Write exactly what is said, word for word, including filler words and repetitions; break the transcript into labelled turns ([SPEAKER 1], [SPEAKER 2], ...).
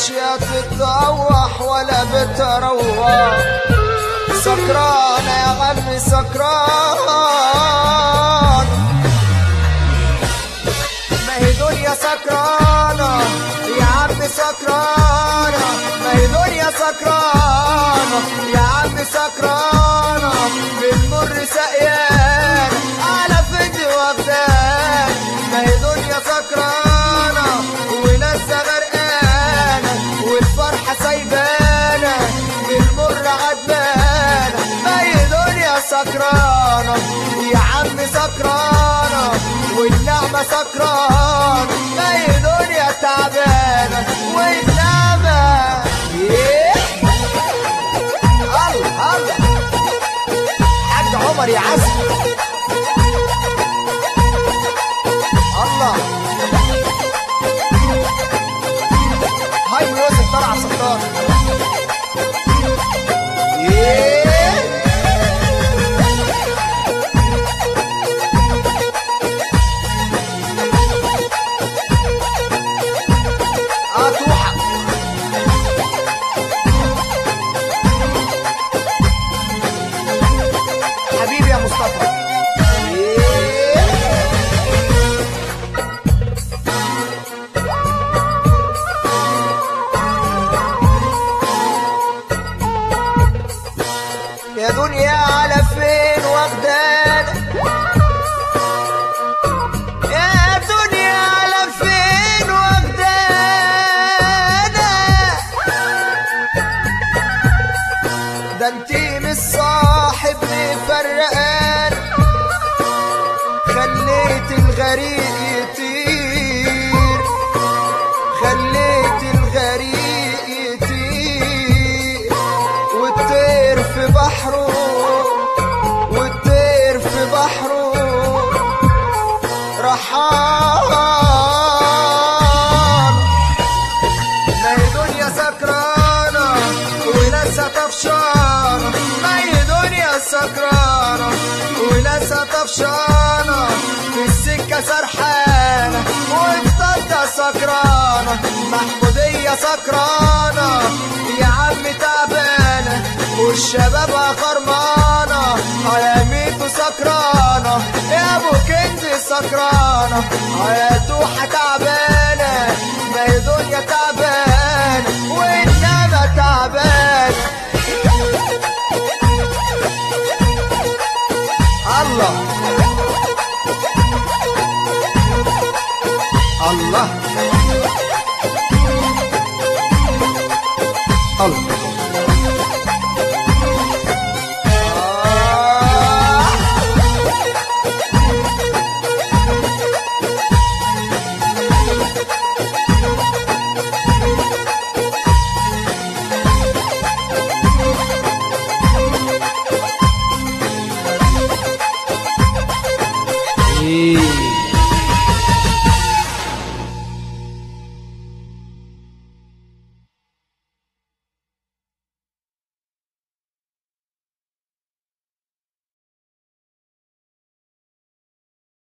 [SPEAKER 1] ماشية تتطوح ولا بتروح، سكرانة يا عمي سكران، ما هي دنيا سكرانة يا عمي سكرانة، ما هي دنيا سكرانة يا عمي سكرانة، بالمر سقيان على فدي واخدان، ما هي دنيا سكرانة ولسه غرقانة والفرحة سايبانة بالمر عدمانة، ما هي دنيا سكرانة يا عمي سكرانة والنعمة سكرانة، ما هي دنيا تعبانة والنعمة الله الله حاج عمر يا عسل الله. هاي يوسف طلع ستار حبيبي يا مصطفى. يا دنيا على فين واخدانا، يا دنيا على فين واخدانا، ده انتي مش صاحب مفرقان، خليت الغريق يطير، خليت الغريق يطير والطير في بحره، والطير في بحره رحال، ما هي دنيا سكرانة وناسها طفشانة، ما هي دنيا سكرانة وناسها طفشانة، في السكة سرحانة وفطرتها سكرانة، محمودية سكرانة يا عم تعبانة والشباب خرمانة، على ميتو سكرانة يا ابو كنزي سكرانة، على توحة تعبانة، ما هي دنيا تعبانة والنعمة تعبانة. الله الله الله